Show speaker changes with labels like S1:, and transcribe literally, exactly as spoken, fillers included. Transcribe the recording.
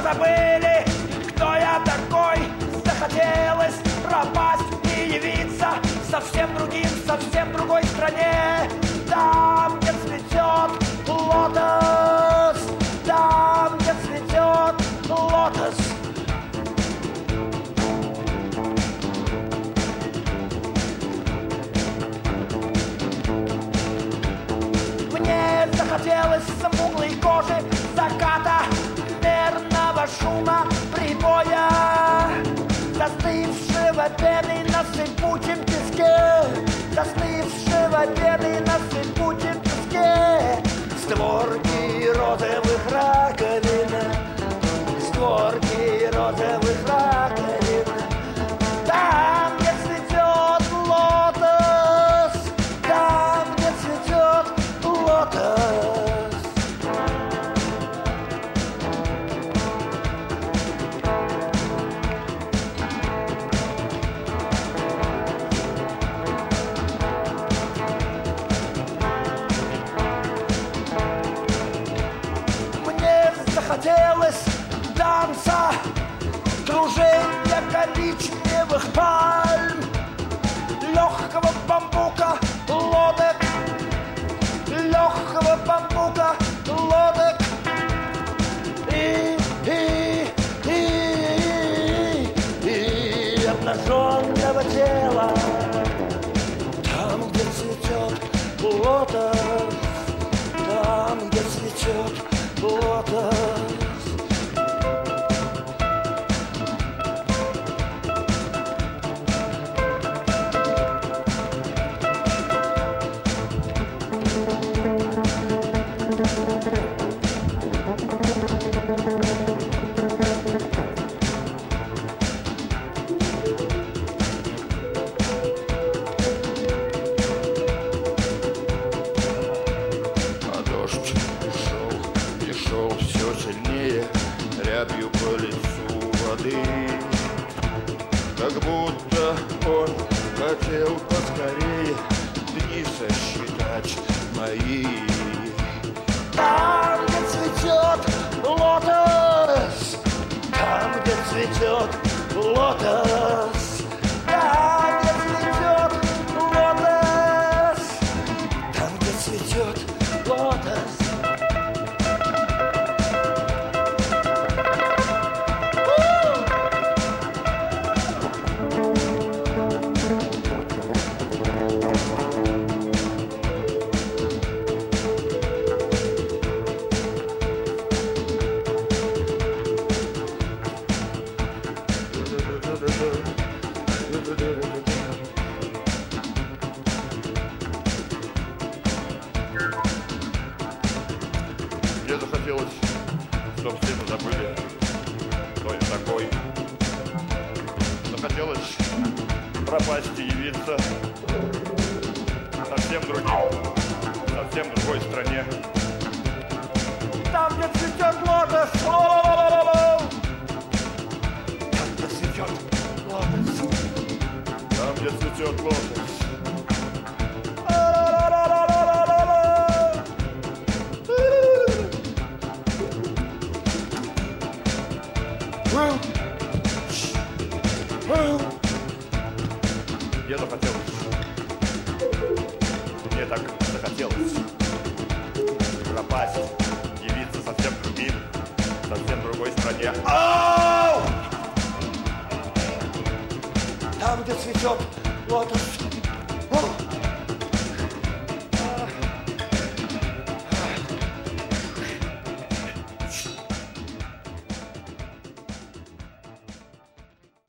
S1: забыли, кто я такой. Захотелось пропасть и явиться совсем другим, совсем другой стране. Там, где цветет лотос, там, где цветет лотос. Мне захотелось смуглой кожи, заката, мерного шума прибоя, застывшего пены на сыпучем песке, застывшего пены на сыпучем песке. Створки розовых раковин, створки розовых раковин. Там, где цветет лотос, там, где цветет лотос. Захотелось танца, кружения коричневых пальм, легкого бамбука, лодок, легкого бамбука, лодок. И, и, и, и, и обнаженного тела. Там, где цветет лотос, там, где цветет лотос.
S2: Как будто он хотел поскорее дни сосчитать мои.
S1: Там, где цветет лотос, там, где цветет лотос, там, где цветет лотос, там, где цветет лотос.
S2: Мне захотелось, чтобы все мы забыли, кто я такой. Захотелось пропасть и явиться совсем другим, совсем другой стране.
S1: Там, где цветет лотос, о-о-о-о-о-о! Там, где цветет лотос,
S2: там, где цветет лотос. Мне захотелось, мне так захотелось пропасть, явиться совсем другим, совсем другой стране. Ау!
S1: Там, где цветет лотос, о!